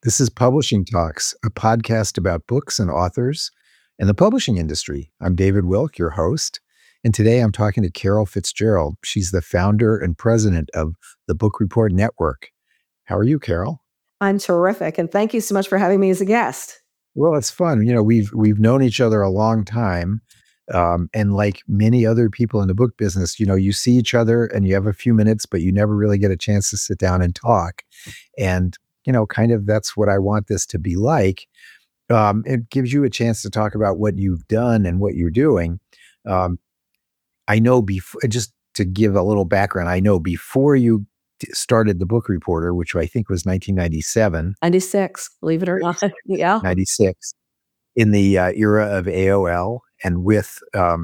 This is Publishing Talks, a podcast about books and authors and the publishing industry. I'm David Wilk, your host, and today I'm talking to Carol Fitzgerald. She's the founder and president of the Book Report Network. How are you, Carol? I'm terrific, and thank you so much for having me as a guest. Well, it's fun. You know, we've known each other a long time, and like many other people in the book business, you know, you see each other and you have a few minutes, but you never really get a chance to sit down and talk. And kind of that's what I want this to be like. It gives you a chance to talk about what you've done and what you're doing. Um, I know before, just to give a little background, I know before you started the Book Reporter, which I think was 1997, 96, believe it or not. Yeah. 96, in the era of AOL, and with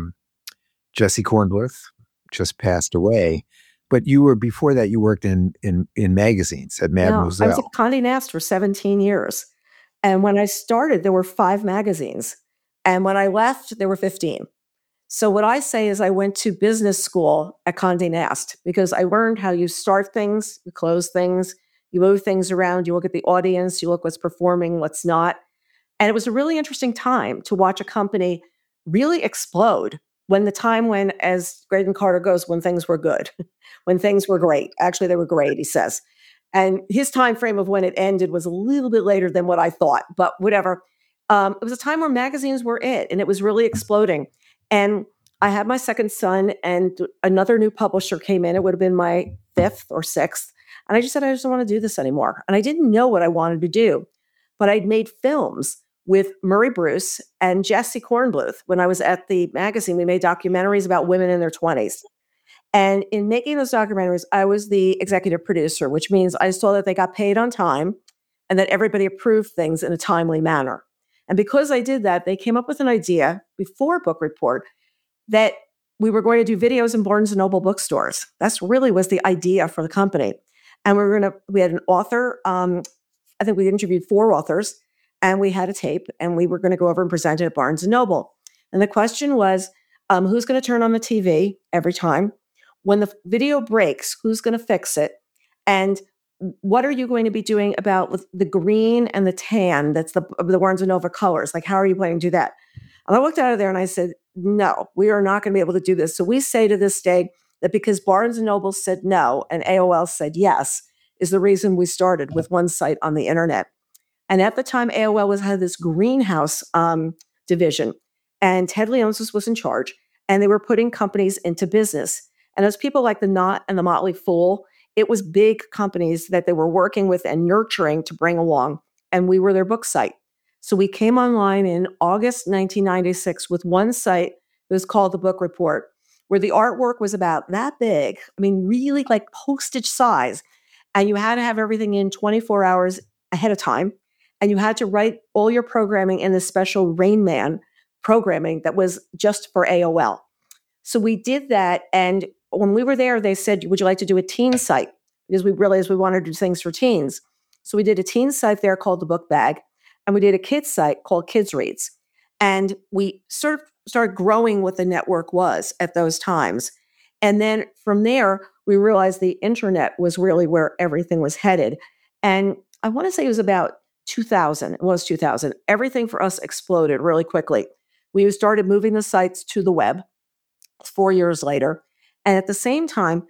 Jesse Kornbluth, just passed away. But before that, you worked in magazines at Mademoiselle. I was at Condé Nast for 17 years. And when I started, there were 5 magazines. And when I left, there were 15. So what I say is I went to business school at Condé Nast because I learned how you start things, you close things, you move things around, you look at the audience, you look what's performing, what's not. And it was a really interesting time to watch a company really explode when, as Graydon Carter goes, when things were good, when things were great. Actually, they were great, he says. And his time frame of when it ended was a little bit later than what I thought, but whatever. It was a time where magazines were it, and it was really exploding. And I had my second son, and another new publisher came in. It would have been my 5th or 6th. And I just said, I just don't want to do this anymore. And I didn't know what I wanted to do, but I'd made films with Murray Bruce and Jesse Kornbluth. When I was at the magazine, we made documentaries about women in their 20s. And in making those documentaries, I was the executive producer, which means I saw that they got paid on time and that everybody approved things in a timely manner. And because I did that, they came up with an idea before Book Report that we were going to do videos in Barnes & Noble bookstores. That's really was the idea for the company. And we had an author, I think we interviewed 4 authors, and we had a tape, and we were going to go over and present it at Barnes & Noble. And the question was, who's going to turn on the TV every time? When the video breaks, who's going to fix it? And what are you going to be doing about the green and the tan? That's the Barnes & Noble colors. Like, how are you planning to do that? And I looked out of there and I said, no, we are not going to be able to do this. So we say to this day that because Barnes & Noble said no and AOL said yes is the reason we started with one site on the internet. And at the time, AOL had this greenhouse division, and Ted Leonsis was in charge, and they were putting companies into business. And as people like the Knot and the Motley Fool, it was big companies that they were working with and nurturing to bring along, and we were their book site. So we came online in August 1996 with one site that was called The Book Report, where the artwork was about that big. I mean, really like postage size. And you had to have everything in 24 hours ahead of time. And you had to write all your programming in this special Rain Man programming that was just for AOL. So we did that. And when we were there, they said, would you like to do a teen site? Because we realized we wanted to do things for teens. So we did a teen site there called The Book Bag. And we did a kids site called Kids Reads. And we sort of started growing what the network was at those times. And then from there, we realized the internet was really where everything was headed. And I want to say it was about 2000. It was 2000. Everything for us exploded really quickly. We started moving the sites to the web 4 years later. And at the same time,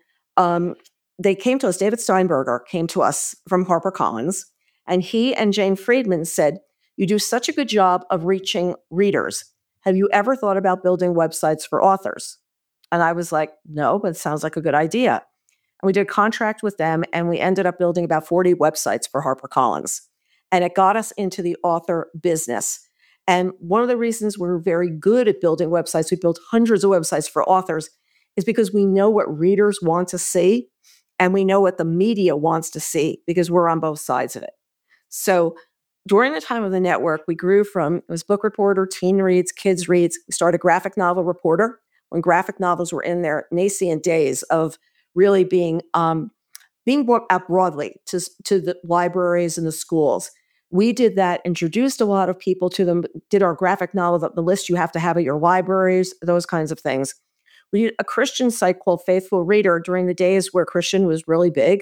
they came to us, David Steinberger came to us from HarperCollins, and he and Jane Friedman said, you do such a good job of reaching readers. Have you ever thought about building websites for authors? And I was like, no, but it sounds like a good idea. And we did a contract with them, and we ended up building about 40 websites for HarperCollins. And it got us into the author business. And one of the reasons we're very good at building websites, we built hundreds of websites for authors, is because we know what readers want to see, and we know what the media wants to see because we're on both sides of it. So during the time of the network, we grew from, it was Book Reporter, Teen Reads, Kids Reads. We started Graphic Novel Reporter when graphic novels were in their nascent days of really being brought out broadly to the libraries and the schools. We did that, introduced a lot of people to them, did our graphic novel, the list you have to have at your libraries, those kinds of things. We did a Christian site called Faithful Reader during the days where Christian was really big,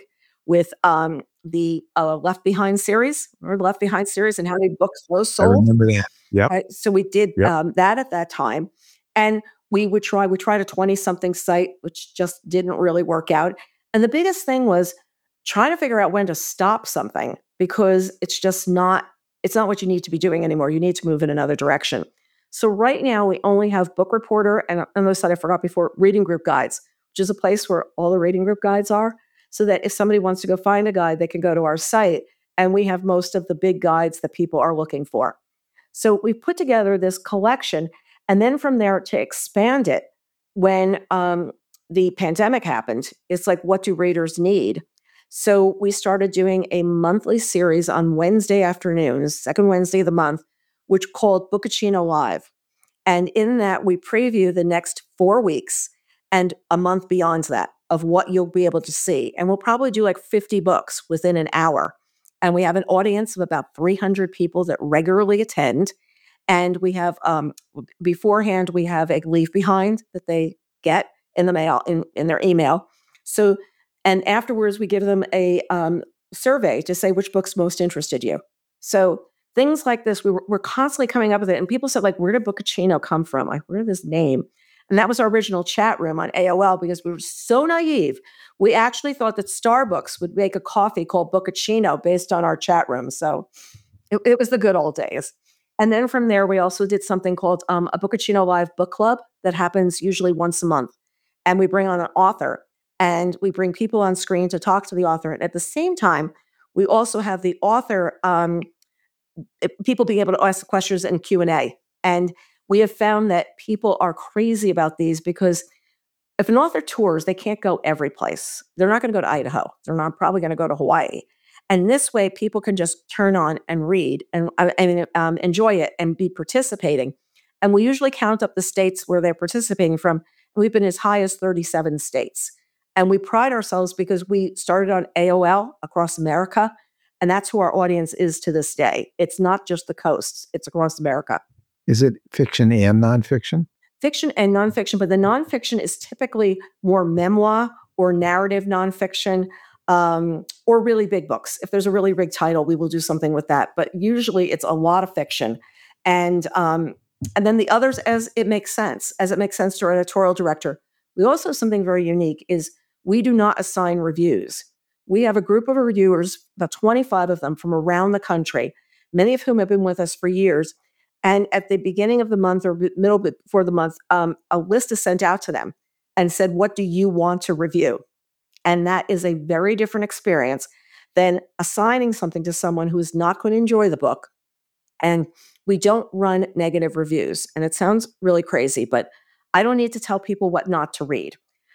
with the Left Behind series, or Left Behind series, and how many books those I sold. remember that. Yep. So we did Yep. that at that time. And we tried a 20 something site, which just didn't really work out. And the biggest thing was trying to figure out when to stop something, because it's not what you need to be doing anymore. You need to move in another direction. So right now we only have Book Reporter, and on the side I forgot before, Reading Group Guides, which is a place where all the reading group guides are, so that if somebody wants to go find a guide, they can go to our site, and we have most of the big guides that people are looking for. So we put together this collection, and then from there, to expand it, when the pandemic happened, it's like, what do readers need? So we started doing a monthly series on Wednesday afternoons, second Wednesday of the month, which called Bookachino Live. And in that, we preview the next 4 weeks and a month beyond that of what you'll be able to see. And we'll probably do like 50 books within an hour. And we have an audience of about 300 people that regularly attend. And we have, beforehand, we have a leave behind that they get in the mail, in their email. So, and afterwards, we give them a survey to say which books most interested you. So things like this, we're constantly coming up with it. And people said, like, where did Bookachino come from? Like, where did this name? And that was our original chat room on AOL, because we were so naive. We actually thought that Starbucks would make a coffee called Bookachino based on our chat room. So it was the good old days. And then from there, we also did something called a Bookachino Live book club that happens usually once a month. And we bring on an author, and we bring people on screen to talk to the author. And at the same time, we also have the author, people being able to ask questions in Q&A. And we have found that people are crazy about these, because if an author tours, they can't go every place. They're not going to go to Idaho. They're not probably going to go to Hawaii. And this way, people can just turn on and read and enjoy it and be participating. And we usually count up the states where they're participating from. And we've been as high as 37 states. And we pride ourselves because we started on AOL across America. And that's who our audience is to this day. It's not just the coasts, it's across America. Is it fiction and nonfiction? Fiction and nonfiction, but the nonfiction is typically more memoir or narrative nonfiction, or really big books. If there's a really big title, we will do something with that. But usually it's a lot of fiction. And then the others, as it makes sense to our editorial director. We also have something very unique is we do not assign reviews. We have a group of reviewers, about 25 of them from around the country, many of whom have been with us for years. And at the beginning of the month or middle before the month, a list is sent out to them and said, what do you want to review? And that is a very different experience than assigning something to someone who is not going to enjoy the book. And we don't run negative reviews. And it sounds really crazy, but I don't need to tell people what not to read.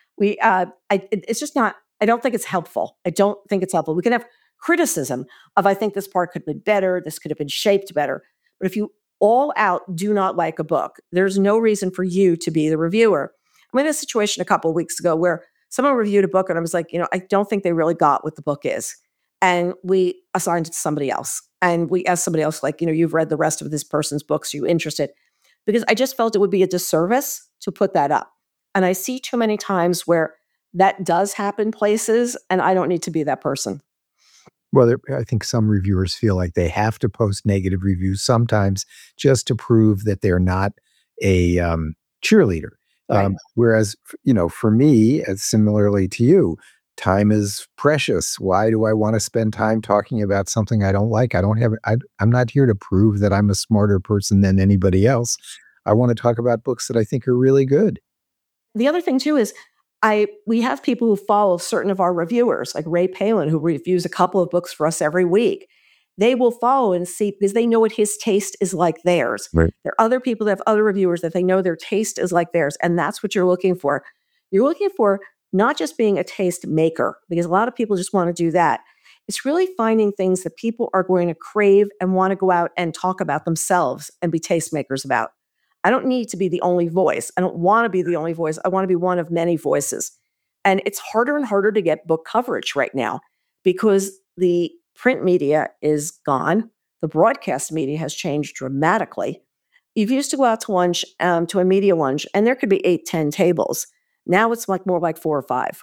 It's just not, I don't think it's helpful. I don't think it's helpful. We can have criticism of, I think this part could have been better, this could have been shaped better. But if you all out do not like a book, there's no reason for you to be the reviewer. I'm in a situation a couple of weeks ago where someone reviewed a book and I was like, I don't think they really got what the book is. And we assigned it to somebody else. And we asked somebody else, like, you've read the rest of this person's books, are you interested? Because I just felt it would be a disservice to put that up. And I see too many times where that does happen places, and I don't need to be that person. Well, I think some reviewers feel like they have to post negative reviews sometimes just to prove that they're not a cheerleader. Right. Whereas, for me, as similarly to you, time is precious. Why do I want to spend time talking about something I don't like? I'm not here to prove that I'm a smarter person than anybody else. I want to talk about books that I think are really good. The other thing too is we have people who follow certain of our reviewers, like Ray Palin, who reviews a couple of books for us every week. They will follow and see because they know what his taste is like theirs. Right. There are other people that have other reviewers that they know their taste is like theirs. And that's what you're looking for. You're looking for not just being a taste maker, because a lot of people just want to do that. It's really finding things that people are going to crave and want to go out and talk about themselves and be tastemakers about. I don't need to be the only voice. I don't want to be the only voice. I want to be one of many voices. And it's harder and harder to get book coverage right now because the print media is gone. The broadcast media has changed dramatically. You used to go out to lunch, to a media lunch, and there could be 8, 10 tables. Now it's more like 4 or 5.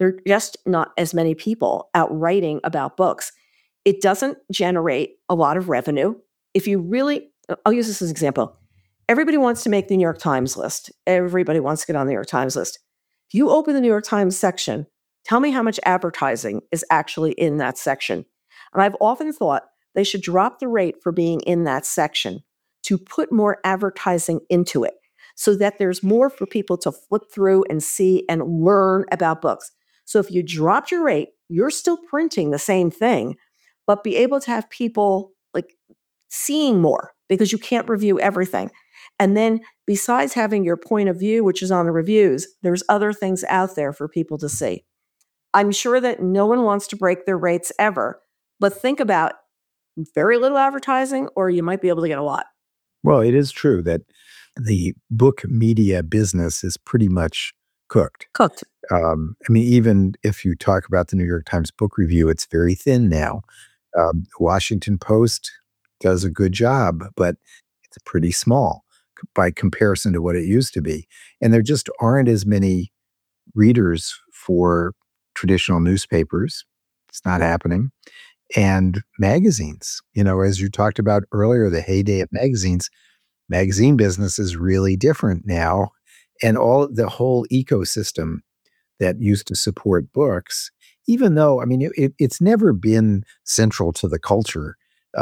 There are just not as many people out writing about books. It doesn't generate a lot of revenue. If you really, I'll use this as an example. Everybody wants to make the New York Times list. Everybody wants to get on the New York Times list. If you open the New York Times section, tell me how much advertising is actually in that section. And I've often thought they should drop the rate for being in that section to put more advertising into it so that there's more for people to flip through and see and learn about books. So if you dropped your rate, you're still printing the same thing, but be able to have people like seeing more because you can't review everything. And then besides having your point of view, which is on the reviews, there's other things out there for people to see. I'm sure that no one wants to break their rates ever, but think about very little advertising, or you might be able to get a lot. Well, it is true that the book media business is pretty much cooked. Cooked. I mean, even if you talk about the New York Times Book Review, it's very thin now. Washington Post does a good job, but it's pretty small by comparison to what it used to be. And there just aren't as many readers for traditional newspapers. It's not happening. And magazines, as you talked about earlier, the heyday of magazines, magazine business is really different now. And the whole ecosystem that used to support books, even though, I mean, it's never been central to the culture,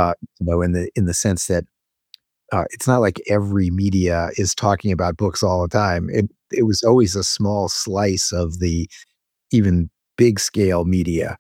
in the sense that it's not like every media is talking about books all the time. It was always a small slice of the even big scale media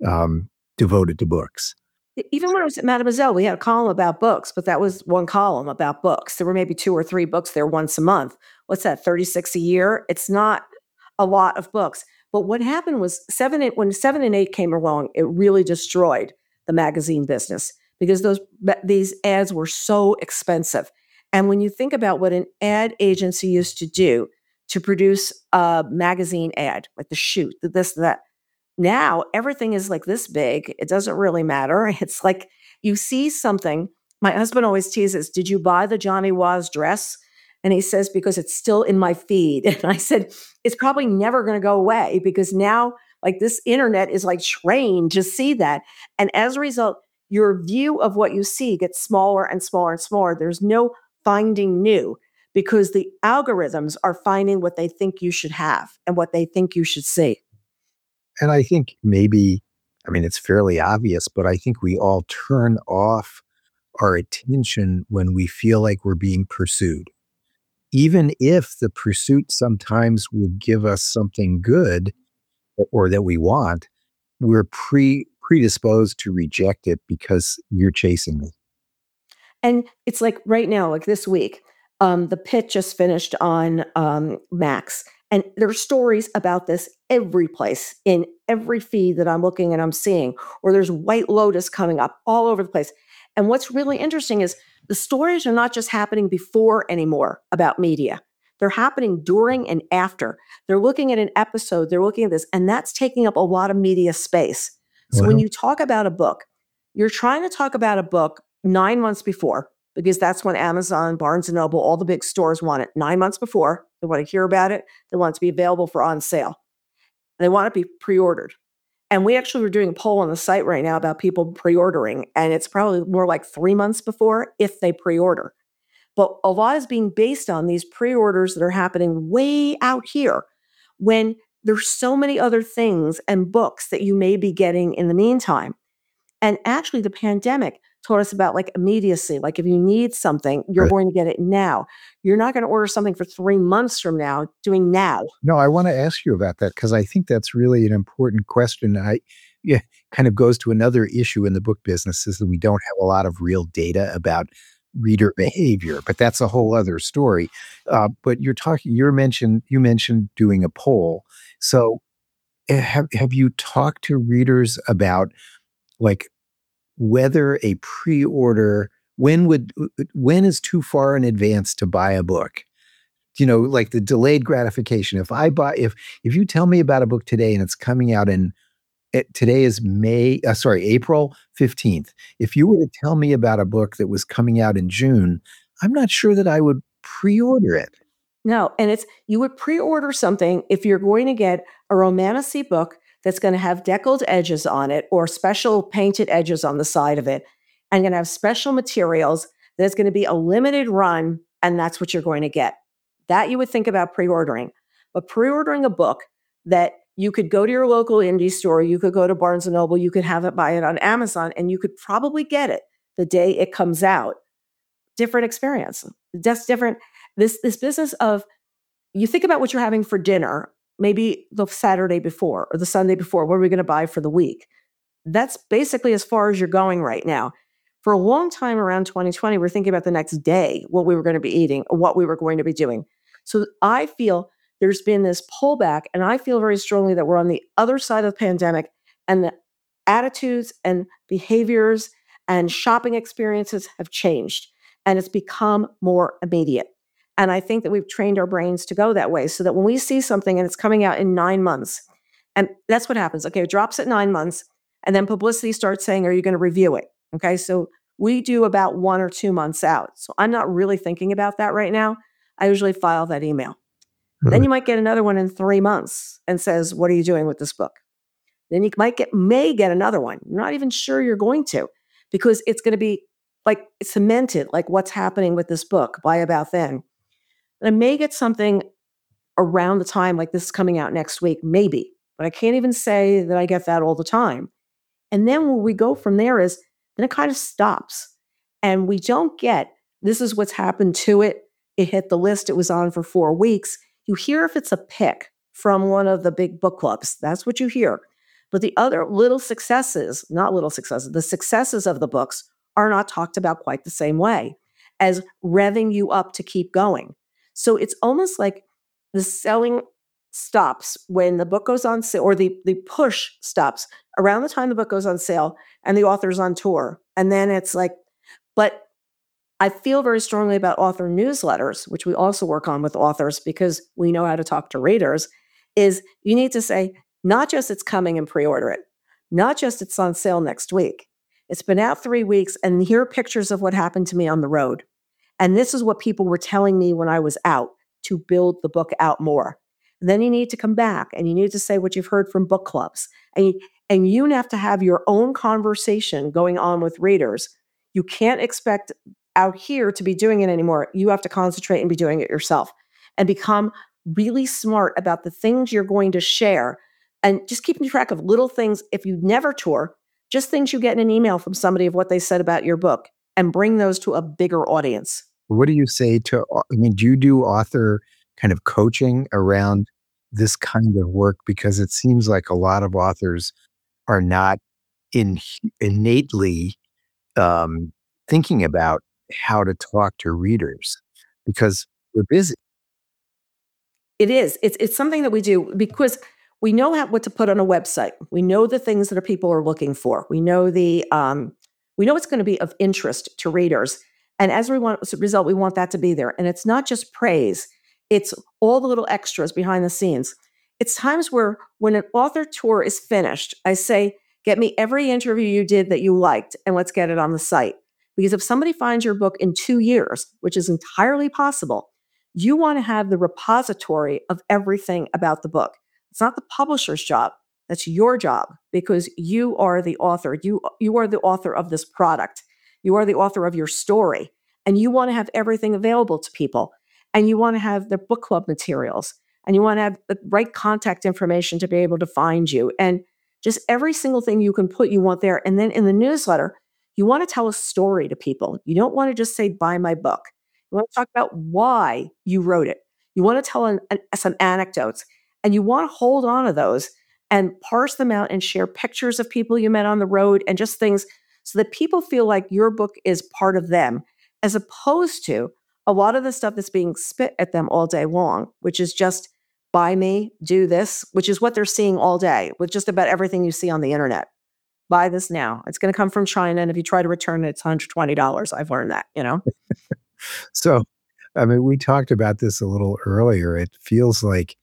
devoted to books. Even when I was at Mademoiselle, we had a column about books, but that was one column about books. There were maybe 2 or 3 books there once a month. What's that, 36 a year? It's not a lot of books. But what happened was when 7 and 8 came along, it really destroyed the magazine business because these ads were so expensive. And when you think about what an ad agency used to do to produce a magazine ad, like the shoot, this, that, now everything is like this big. It doesn't really matter. It's like you see something. My husband always teases, "Did you buy the Johnny Was dress?" And he says, "Because it's still in my feed." And I said, "It's probably never going to go away because now like this internet is like trained to see that." And as a result, your view of what you see gets smaller and smaller and smaller. There's no finding new because the algorithms are finding what they think you should have and what they think you should see. And I think maybe, I mean, it's fairly obvious, but I think we all turn off our attention when we feel like we're being pursued. Even if the pursuit sometimes will give us something good or that we want, we're predisposed to reject it because you're chasing me. And it's like right now, like this week, the pit just finished on Max. And there are stories about this every place in every feed that I'm looking and I'm seeing, or there's White Lotus coming up all over the place. And what's really interesting is the stories are not just happening before anymore about media. They're happening during and after. They're looking at an episode, they're looking at this, and that's taking up a lot of media space. So when Well, you talk about a book, you're trying to talk about a book 9 months before, because that's when Amazon, Barnes and Noble, all the big stores want it 9 months before. They want to hear about it. They want it to be available for on sale. They want it to be pre-ordered. And we actually were doing a poll on the site right now about people pre-ordering, and it's probably more like 3 months before if they pre-order. But a lot is being based on these pre-orders that are happening way out here when there's so many other things and books that you may be getting in the meantime. And actually, the pandemic taught us about like immediacy. Like if you need something, you're right. going to get it now. You're not going to order something for 3 months from now, doing now. No, I want to ask you about that because I think that's really an important question. Yeah, kind of goes to another issue in the book business is that we don't have a lot of real data about reader behavior, but that's a whole other story. But you mentioned doing a poll. So have you talked to readers about like whether a pre-order when is too far in advance to buy a book? Like the delayed gratification. If you tell me about a book today and it's coming out today is April 15th. If you were to tell me about a book that was coming out in June, I'm not sure that I would pre-order it. No, and it's you would pre-order something if you're going to get a romantasy book that's going to have deckled edges on it or special painted edges on the side of it, and going to have special materials. There's going to be a limited run, and that's what you're going to get. That you would think about pre-ordering. But pre-ordering a book that you could go to your local indie store, you could go to Barnes and Noble, you could have it buy it on Amazon, and you could probably get it the day it comes out. Different experience. Just different. This business of you think about what you're having for dinner, maybe the Saturday before or the Sunday before. What are we going to buy for the week? That's basically as far as you're going right now. For a long time around 2020, we're thinking about the next day, what we were going to be eating, or what we were going to be doing. So I feel there's been this pullback, and I feel very strongly that we're on the other side of the pandemic, and the attitudes and behaviors and shopping experiences have changed, and it's become more immediate. And I think that we've trained our brains to go that way so that when we see something and it's coming out in 9 months, and that's what happens. Okay, it drops at 9 months, and then publicity starts saying, are you going to review it? Okay, so we do about 1 or 2 months out. So I'm not really thinking about that right now. I usually file that email. Then you might get another one in 3 months and says, what are you doing with this book? Then you may get another one. You're not even sure you're going to, because it's going to be like cemented, like what's happening with this book by about then. And I may get something around the time like this is coming out next week, maybe, but I can't even say that I get that all the time. And then where we go from there is then it kind of stops. And we don't get this is what's happened to it. It hit the list, it was on for 4 weeks. You hear if it's a pick from one of the big book clubs. That's what you hear. But the other little successes, not little successes, the successes of the books are not talked about quite the same way as revving you up to keep going. So it's almost like the selling stops when the book goes on sale, or the push stops around the time the book goes on sale and the author's on tour. And then it's like, but I feel very strongly about author newsletters, which we also work on with authors because we know how to talk to readers, is you need to say, not just it's coming and pre-order it, not just it's on sale next week. It's been out 3 weeks, and here are pictures of what happened to me on the road. And this is what people were telling me when I was out to build the book out more. And then you need to come back and you need to say what you've heard from book clubs. And you have to have your own conversation going on with readers. You can't expect out here to be doing it anymore. You have to concentrate and be doing it yourself and become really smart about the things you're going to share, and just keeping track of little things. If you never tour, just things you get in an email from somebody of what they said about your book, and bring those to a bigger audience. What do you say to, I mean, do you do author kind of coaching around this kind of work? Because it seems like a lot of authors are not innately um, thinking about how to talk to readers because we're busy. It is. It's something that we do because we know what to put on a website. We know the things that people are looking for. We know we know it's going to be of interest to readers, and as a result, we want that to be there. And it's not just praise; it's all the little extras behind the scenes. It's times where when an author tour is finished, I say, "Get me every interview you did that you liked, and let's get it on the site." Because if somebody finds your book in 2 years, which is entirely possible, you want to have the repository of everything about the book. It's not the publisher's job. That's your job because you are the author. You are the author of this product. You are the author of your story. And you want to have everything available to people. And you want to have the book club materials. And you want to have the right contact information to be able to find you. And just every single thing you can put, you want there. And then in the newsletter, you want to tell a story to people. You don't want to just say, buy my book. You want to talk about why you wrote it. You want to tell some anecdotes, and you want to hold on to those and parse them out and share pictures of people you met on the road and just things so that people feel like your book is part of them, as opposed to a lot of the stuff that's being spit at them all day long, which is just buy me, do this, which is what they're seeing all day with just about everything you see on the internet. Buy this now. It's going to come from China, and if you try to return it, it's $120. I've learned that, you know? So, I mean, we talked about this a little earlier. It feels like,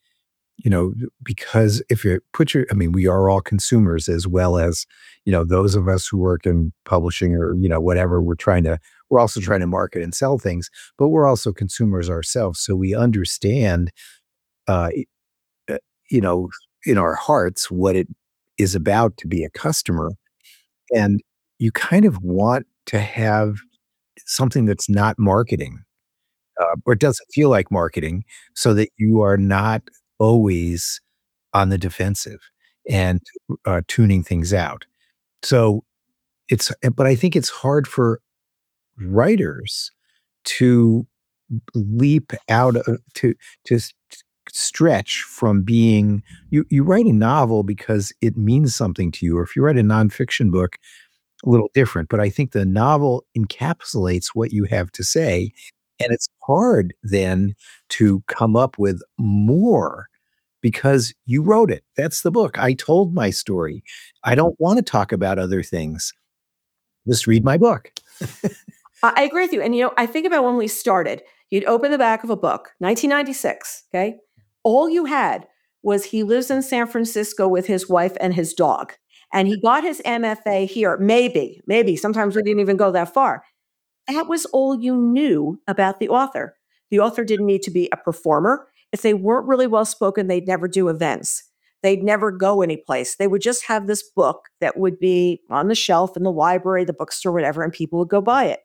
because if you I mean, we are all consumers as well as, those of us who work in publishing or, whatever, we're also trying to market and sell things, but we're also consumers ourselves. So we understand, uh, uh, you know, in our hearts what it is about to be a customer. And you kind of want to have something that's not marketing, or doesn't feel like marketing, so that you are not always on the defensive and tuning things out. So but I think it's hard for writers to leap out of to stretch from being you write a novel because it means something to you, or if you write a nonfiction book, a little different, but I think the novel encapsulates what you have to say, and it's hard then to come up with more because you wrote it. That's the book. I told my story. I don't wanna talk about other things. Just read my book. I agree with you. And, I think about when we started, you'd open the back of a book, 1996, okay? All you had was he lives in San Francisco with his wife and his dog. And he got his MFA here. Maybe. Sometimes we didn't even go that far. That was all you knew about the author. The author didn't need to be a performer. If they weren't really well spoken, they'd never do events. They'd never go anyplace. They would just have this book that would be on the shelf in the library, the bookstore, whatever, and people would go buy it.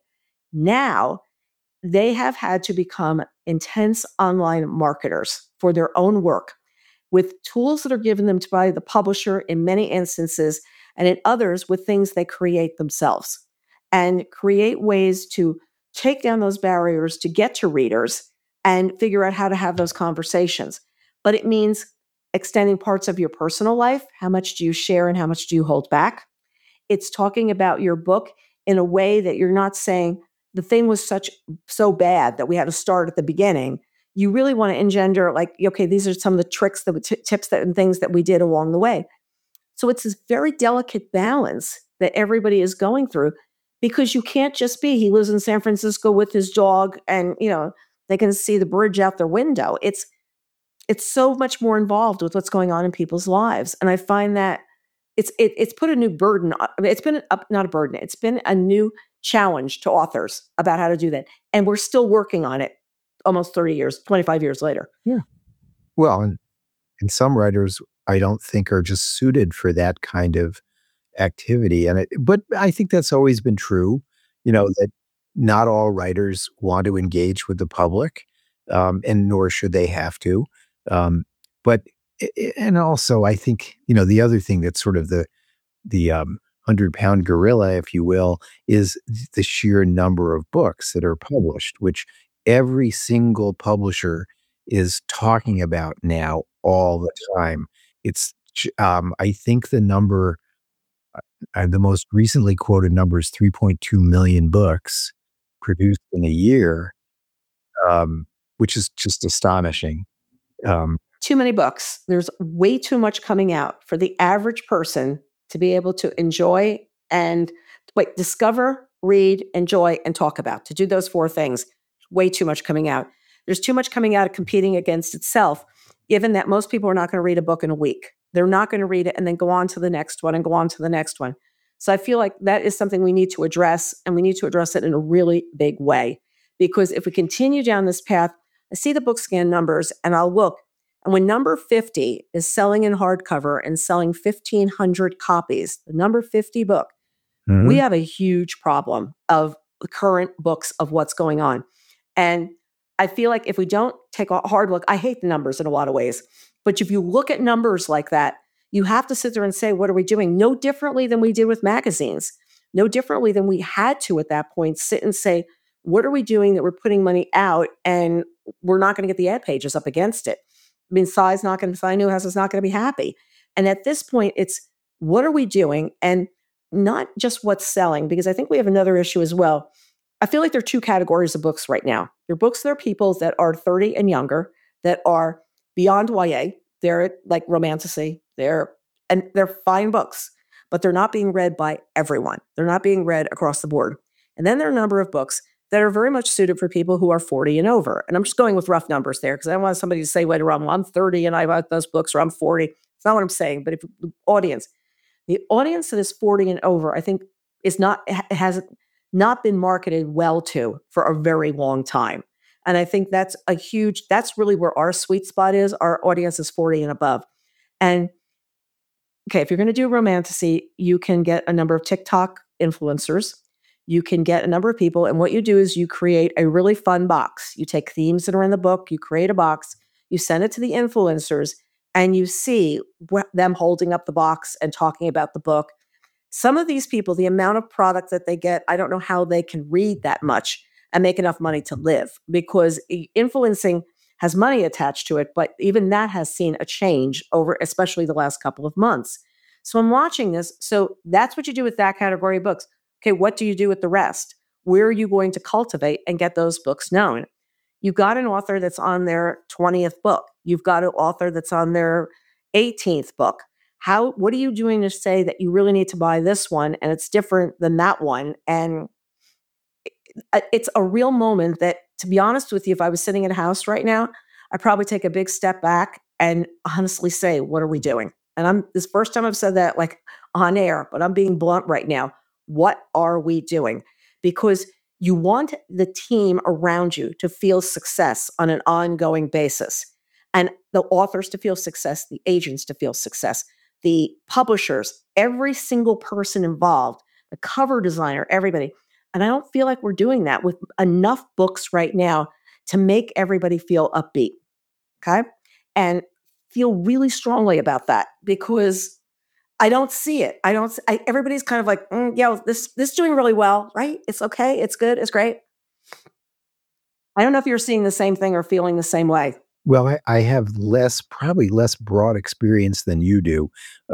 Now, they have had to become intense online marketers for their own work with tools that are given them by the publisher in many instances, and in others with things they create themselves, and create ways to take down those barriers to get to readers and figure out how to have those conversations. But it means extending parts of your personal life. How much do you share and how much do you hold back? It's talking about your book in a way that you're not saying the thing was so bad that we had to start at the beginning. You really want to engender, like, okay, these are some of the tricks, the tips and things that we did along the way. So it's this very delicate balance that everybody is going through, because you can't just be, he lives in San Francisco with his dog and, they can see the bridge out their window. It's so much more involved with what's going on in people's lives. And I find that it's put a new burden. I mean, it's been not a burden. It's been a new challenge to authors about how to do that, and we're still working on it. Almost 30 years, 25 years later. Yeah. Well, and some writers I don't think are just suited for that kind of activity, but I think that's always been true, that not all writers want to engage with the public, and nor should they have to. Um, but and also I think, the other thing that's sort of the 100-pound gorilla, if you will, is the sheer number of books that are published, which every single publisher is talking about now all the time. I think the most recently quoted number is 3.2 million books produced in a year, which is just astonishing. Too many books. There's way too much coming out for the average person to be able to enjoy and discover, read, enjoy, and talk about. To do those four things, way too much coming out. There's too much coming out competing against itself, given that most people are not going to read a book in a week. They're not going to read it and then go on to the next one and go on to the next one. So I feel like that is something we need to address, and we need to address it in a really big way. Because if we continue down this path, I see the BookScan numbers and I'll look, and when number 50 is selling in hardcover and selling 1,500 copies, the number 50 book, we have a huge problem of the current books of what's going on. And I feel like if we don't take a hard look, I hate the numbers in a lot of ways, but if you look at numbers like that, you have to sit there and say, what are we doing? No differently than we did with magazines, no differently than we had to at that point sit and say, what are we doing that we're putting money out and we're not going to get the ad pages up against it? I mean, Cy Newhouse is not going to be happy. And at this point, it's what are we doing? And not just what's selling, because I think we have another issue as well. I feel like there are two categories of books right now. There are books that are people that are 30 and younger, that are beyond YA. They're like romantasy. They're fine books, but they're not being read by everyone. They're not being read across the board. And then there are a number of books that are very much suited for people who are 40 and over. And I'm just going with rough numbers there because I don't want somebody to say, wait, I'm 30 and I bought those books, or I'm 40. It's not what I'm saying. But if the audience that is 40 and over, I think is not, not been marketed well to for a very long time. And I think that's that's really where our sweet spot is. Our audience is 40 and above. And okay, if you're going to do romantasy, you can get a number of TikTok influencers. You can get a number of people. And what you do is you create a really fun box. You take themes that are in the book, you create a box, you send it to the influencers, and you see them holding up the box and talking about the book. Some of these people, the amount of product that they get, I don't know how they can read that much and make enough money to live, because influencing has money attached to it, but even that has seen a change over, especially the last couple of months. So I'm watching this. So that's what you do with that category of books. Okay, what do you do with the rest? Where are you going to cultivate and get those books known? You've got an author that's on their 20th book. You've got an author that's on their 18th book. What are you doing to say that you really need to buy this one and it's different than that one? And it's a real moment that, to be honest with you, if I was sitting in a house right now, I'd probably take a big step back and honestly say, what are we doing? And this first time I've said that like on air, but I'm being blunt right now. What are we doing? Because you want the team around you to feel success on an ongoing basis, and the authors to feel success, the agents to feel success, the publishers, every single person involved, the cover designer, everybody. And I don't feel like we're doing that with enough books right now to make everybody feel upbeat. Okay. And feel really strongly about that, because I don't see it. Everybody's kind of like, yeah, this doing really well, right? It's okay. It's good. It's great. I don't know if you're seeing the same thing or feeling the same way. Well, I have probably less broad experience than you do.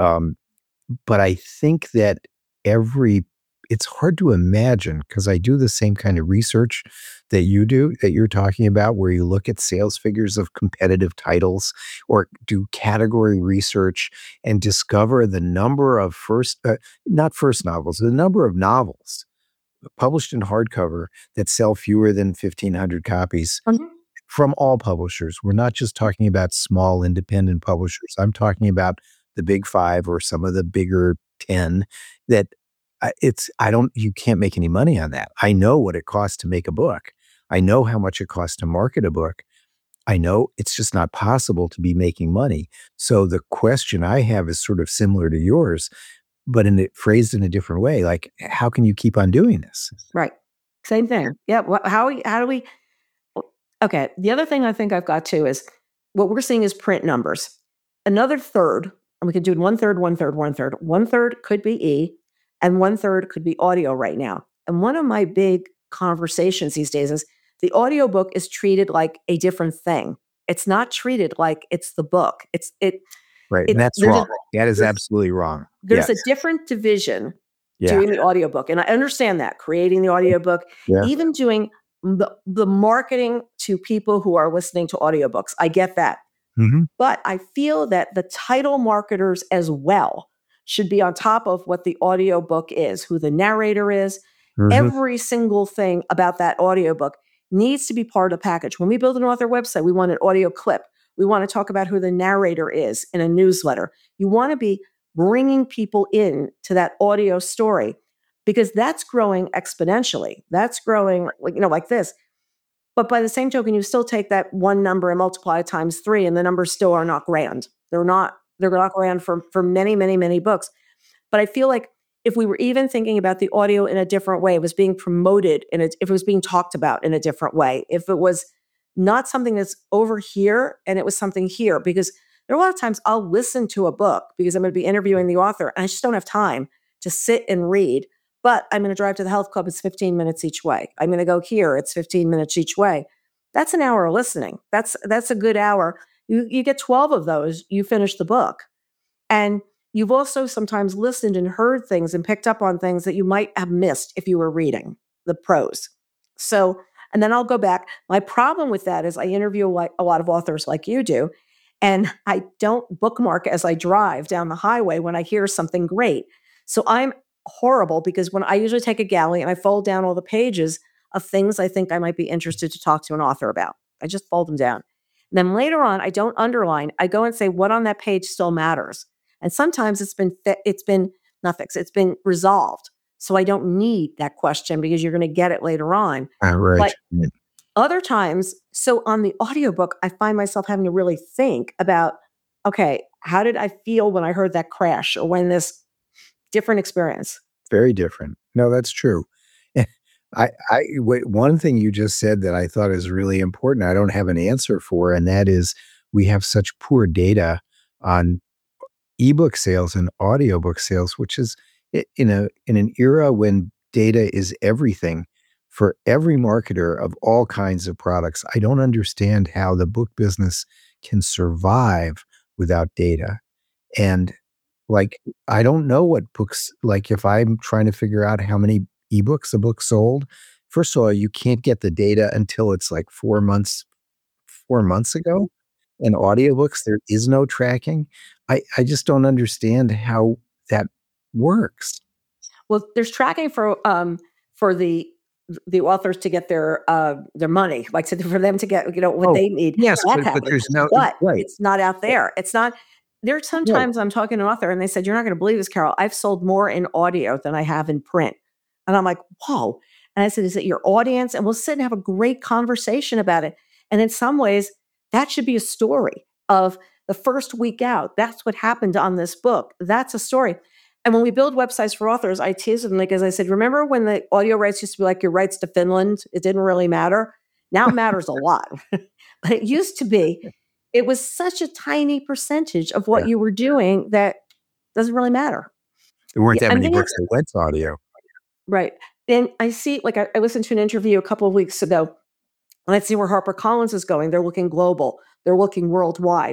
But I think that it's hard to imagine, because I do the same kind of research that you do, that you're talking about, where you look at sales figures of competitive titles or do category research and discover the number of not first novels, the number of novels published in hardcover that sell fewer than 1,500 copies from all publishers. We're not just talking about small independent publishers. I'm talking about the big 5 or some of the bigger 10 that you can't make any money on that. I know what it costs to make a book. I know how much it costs to market a book. I know it's just not possible to be making money. So the question I have is sort of similar to yours, but phrased in a different way. Like, how can you keep on doing this? Right. Same thing. Yeah. How do we? Okay. The other thing I think I've got too is what we're seeing is print numbers. Another third, and we can do it 1/3, 1/3, 1/3. 1/3 could be E, and 1/3 could be audio right now. And one of my big conversations these days is the audiobook is treated like a different thing. It's not treated like it's the book. Right. And that's wrong. That is absolutely wrong. There's a different division doing the audiobook. And I understand that, creating the audiobook, even doing the marketing to people who are listening to audiobooks. I get that. Mm-hmm. But I feel that the title marketers as well should be on top of what the audiobook is, who the narrator is. Mm-hmm. Every single thing about that audiobook needs to be part of the package. When we build an author website, we want an audio clip. We want to talk about who the narrator is in a newsletter. You want to be bringing people in to that audio story, because that's growing exponentially. That's growing like this. But by the same token, you still take that one number and multiply it times 3, and the numbers still are not grand. They're not grand for many, many, many books. But I feel like if we were even thinking about the audio in a different way, it was being promoted, if it was being talked about in a different way, if it was not something that's over here and it was something here, because there are a lot of times I'll listen to a book because I'm going to be interviewing the author and I just don't have time to sit and read. But I'm going to drive to the health club. It's 15 minutes each way. I'm going to go here. It's 15 minutes each way. That's an hour of listening. That's a good hour. You get 12 of those, you finish the book. And you've also sometimes listened and heard things and picked up on things that you might have missed if you were reading the prose. So, and then I'll go back. My problem with that is I interview a lot of authors like you do, and I don't bookmark as I drive down the highway when I hear something great. So I'm horrible, because when I usually take a galley and I fold down all the pages of things I think I might be interested to talk to an author about, I just fold them down. And then later on, I don't underline. I go and say what on that page still matters. And sometimes it's been not fixed. It's been resolved. So I don't need that question because you're going to get it later on. Right. But other times, so on the audiobook, I find myself having to really think about, okay, how did I feel when I heard that crash or when this different experience? Very different. No, that's true. One thing you just said that I thought is really important, I don't have an answer for, and that is we have such poor data on ebook sales and audiobook sales, which is in an era when data is everything for every marketer of all kinds of products. I don't understand how the book business can survive without data. And like, I don't know what books, like if I'm trying to figure out how many ebooks a book sold, first of all, you can't get the data until it's like 4 months ago. And audiobooks, there is no tracking. I just don't understand how that works. Well, there's tracking for the authors to get their money, like for them to get what Oh, they need. yes, That but happens, there's no but right, it's not out there. It's not. There's right. sometimes I'm talking to an author and they said, "You're not going to believe this, Carol. I've sold more in audio than I have in print," and I'm like, "Whoa!" And I said, "Is it your audience?" And we'll sit and have a great conversation about it. And in some ways, that should be a story of the first week out. That's what happened on this book. That's a story. And when we build websites for authors, I tease them because I said, remember when the audio rights used to be like your rights to Finland? It didn't really matter. Now it matters a lot. But it used to be, it was such a tiny percentage of what Yeah. you were doing that doesn't really matter. There weren't Yeah. that And many then, books that went to audio. right. Then I see, like, I listened to an interview a couple of weeks ago, and I see where HarperCollins is going. They're looking global, they're looking worldwide.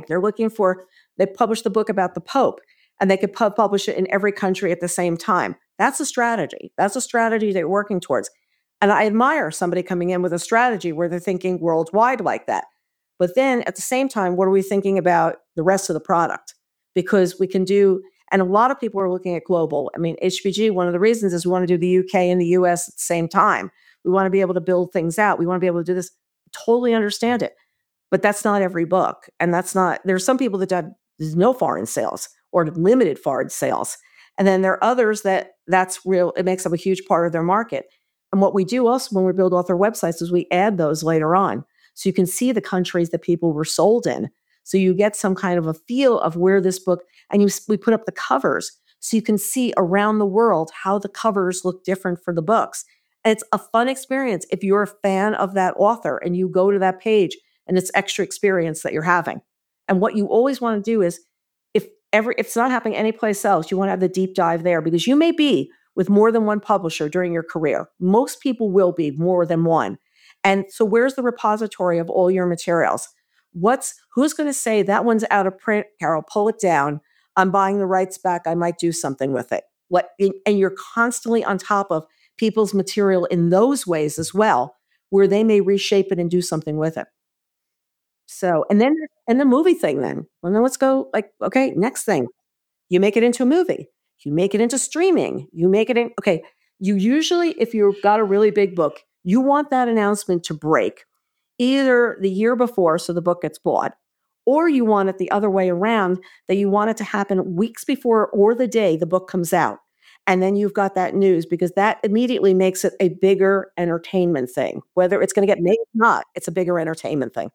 They published the book about the Pope, and they could publish it in every country at the same time. That's a strategy. That's a strategy they're working towards. And I admire somebody coming in with a strategy where they're thinking worldwide like that. But then at the same time, what are we thinking about the rest of the product? Because we can do, and a lot of people are looking at global. I mean, HPG, one of the reasons is we want to do the UK and the US at the same time. We want to be able to build things out. We want to be able to do this. Totally understand it. But that's not every book. And there's some people that there's no foreign sales or limited foreign sales. And then there are others that's real, it makes up a huge part of their market. And what we do also when we build author websites is we add those later on. So you can see the countries that people were sold in. So you get some kind of a feel of where this book, and we put up the covers so you can see around the world how the covers look different for the books. And it's a fun experience if you're a fan of that author and you go to that page and it's extra experience that you're having. And what you always want to do is if it's not happening anyplace else, you want to have the deep dive there because you may be with more than one publisher during your career. Most people will be more than one. And so where's the repository of all your materials? Who's going to say that one's out of print, Carol, pull it down. I'm buying the rights back. I might do something with it. And you're constantly on top of people's material in those ways as well, where they may reshape it and do something with it. So, and the movie thing then. Well, then let's go like, okay, next thing. You make it into a movie. You make it into streaming. You make it in, okay. You usually, if you've got a really big book, you want that announcement to break either the year before so the book gets bought, or you want it the other way around, that you want it to happen weeks before or the day the book comes out. And then you've got that news because that immediately makes it a bigger entertainment thing. Whether it's going to get made or not, it's a bigger entertainment thing.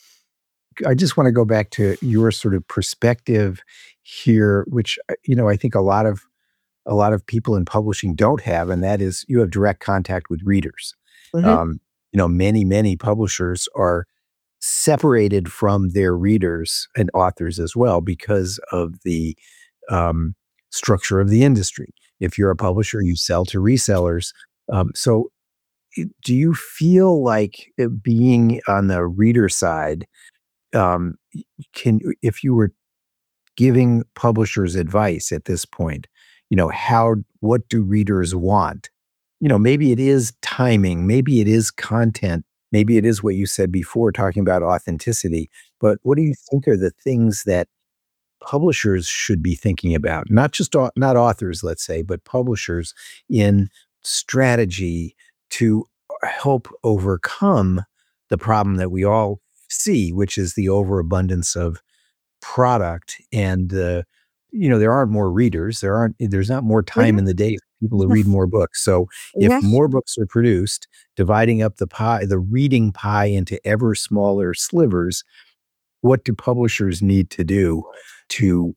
I just want to go back to your sort of perspective here, which I think a lot of people in publishing don't have, and that is you have direct contact with readers. Mhm. Um, many publishers are separated from their readers and authors as well because of the um, structure of the industry. If you're a publisher, you sell to resellers. So, do you feel like being on the reader side, um, if you were giving publishers advice at this point, what do readers want? Maybe it is timing, maybe it is content, maybe it is what you said before, talking about authenticity. But what do you think are the things that publishers should be thinking about? Not just not authors, let's say, but publishers in strategy to help overcome the problem that we all see, which is the overabundance of product and there aren't more readers, there's not more time Mhm. in the day for people to read more books. So if Yes. more books are produced, dividing up the pie, the reading pie into ever smaller slivers, what do publishers need to do to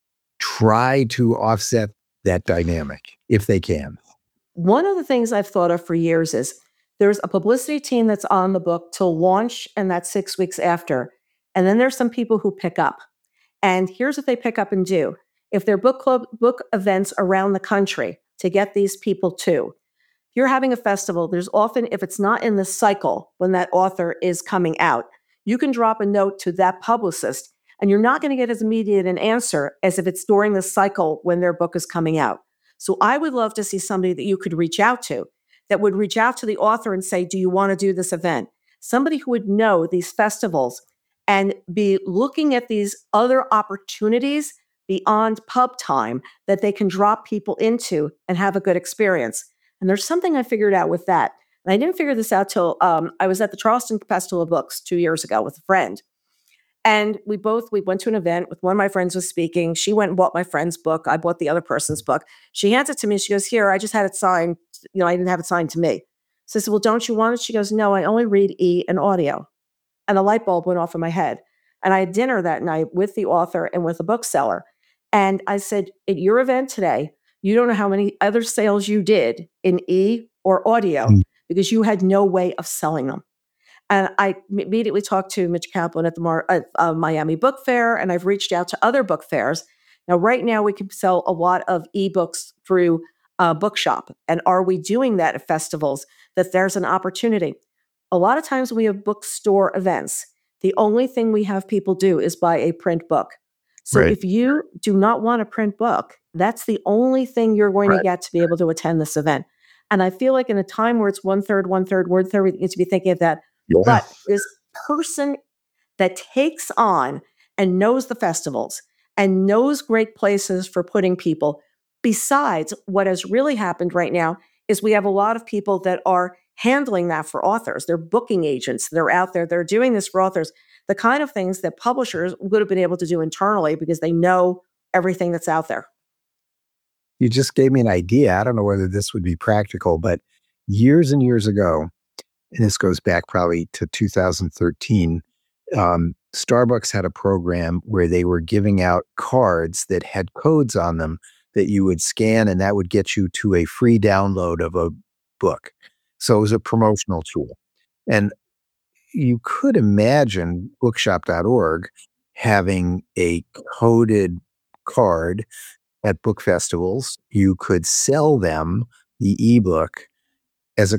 try to offset that dynamic if they can? One of the things I've thought of for years is there's a publicity team that's on the book till launch, and that's 6 weeks after. And then there's some people who pick up. And here's what they pick up and do. If they're book club, book events around the country to get these people to, if you're having a festival, there's often, if it's not in the cycle when that author is coming out, you can drop a note to that publicist and you're not going to get as immediate an answer as if it's during the cycle when their book is coming out. So I would love to see somebody that you could reach out to that would reach out to the author and say, do you want to do this event? Somebody who would know these festivals and be looking at these other opportunities beyond pub time that they can drop people into and have a good experience. And there's something I figured out with that. And I didn't figure this out till I was at the Charleston Festival of Books 2 years ago with a friend. And we went to an event with one of my friends was speaking. She went and bought my friend's book. I bought the other person's book. She hands it to me. She goes, here, I just had it signed. I didn't have it signed to me. So I said, well, don't you want it? She goes, no, I only read e and audio. And a light bulb went off in my head. And I had dinner that night with the author and with a bookseller. And I said, at your event today, you don't know how many other sales you did in e or audio because you had no way of selling them. And I immediately talked to Mitch Kaplan at the Miami Book Fair, and I've reached out to other book fairs. Now, right now, we can sell a lot of ebooks through Bookshop. And are we doing that at festivals? That there's an opportunity. A lot of times we have bookstore events. The only thing we have people do is buy a print book. So Right. if you do not want a print book, that's the only thing you're going to get to be able to attend this event. And I feel like in a time where it's one third, we need to be thinking of that. Yeah. But this person that takes on and knows the festivals and knows great places for putting people, besides what has really happened right now is we have a lot of people that are handling that for authors. They're booking agents. They're out there. They're doing this for authors. The kind of things that publishers would have been able to do internally because they know everything that's out there. You just gave me an idea. I don't know whether this would be practical, but years and years ago, and this goes back probably to 2013, Starbucks had a program where they were giving out cards that had codes on them that you would scan, and that would get you to a free download of a book. So it was a promotional tool. And you could imagine bookshop.org having a coded card at book festivals. You could sell them the ebook as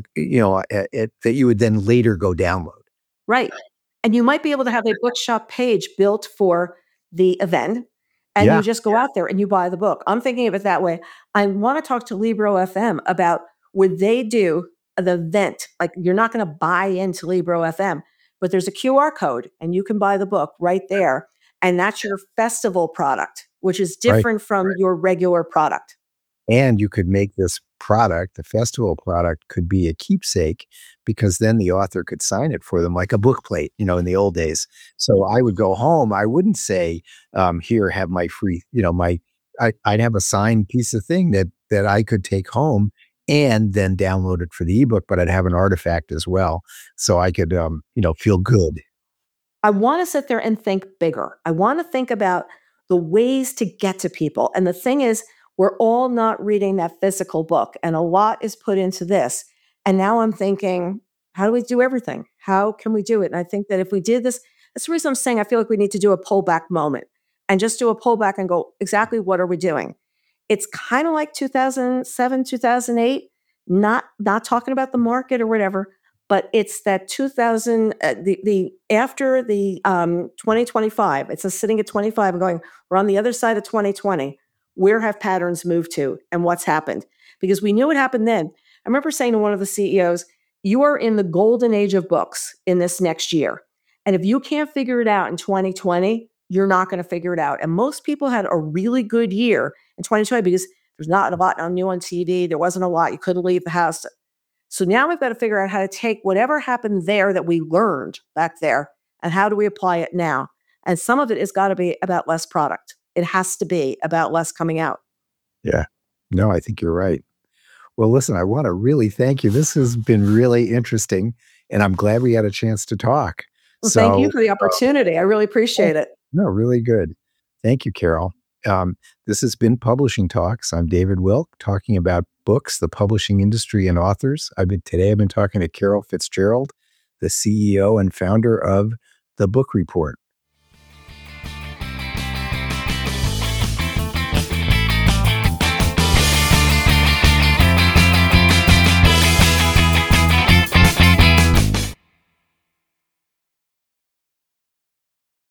that you would then later go download. Right. And you might be able to have a bookshop page built for the event, and Yeah. you just go out there and you buy the book. I'm thinking of it that way. I want to talk to Libro FM about would they do the event? Like you're not going to buy into Libro FM, but there's a QR code and you can buy the book right there. And that's your festival product, which is different from your regular product. And you could make this product, the festival product, could be a keepsake because then the author could sign it for them like a book plate, in the old days. So I would go home. I wouldn't say, here, have my free, I'd have a signed piece of thing that I could take home and then download it for the ebook, but I'd have an artifact as well. So I could, feel good. I want to sit there and think bigger. I want to think about the ways to get to people. And the thing is, we're all not reading that physical book, and a lot is put into this. And now I'm thinking, how do we do everything? How can we do it? And I think that if we did this, that's the reason I'm saying I feel like we need to do a pullback moment and just do a pullback and go, exactly what are we doing? It's kind of like 2007, 2008, not talking about the market or whatever, but it's that 2000, after the 2025, it's a sitting at 25 and going, we're on the other side of 2020. Where have patterns moved to and what's happened? Because we knew what happened then. I remember saying to one of the CEOs, you are in the golden age of books in this next year. And if you can't figure it out in 2020, you're not going to figure it out. And most people had a really good year in 2020 because there's not a lot new on TV. There wasn't a lot. You couldn't leave the house. So now we've got to figure out how to take whatever happened there that we learned back there and how do we apply it now? And some of it has got to be about less product. It has to be about less coming out. Yeah. No, I think you're right. Well, listen, I want to really thank you. This has been really interesting, and I'm glad we had a chance to talk. Well, thank you So, for the opportunity. I really appreciate it. no, really good. Thank you, Carol. Um, this has been Publishing Talks. I'm David Wilk, talking about books, the publishing industry, and authors. I've been talking to Carol Fitzgerald, the CEO and founder of The Book Report.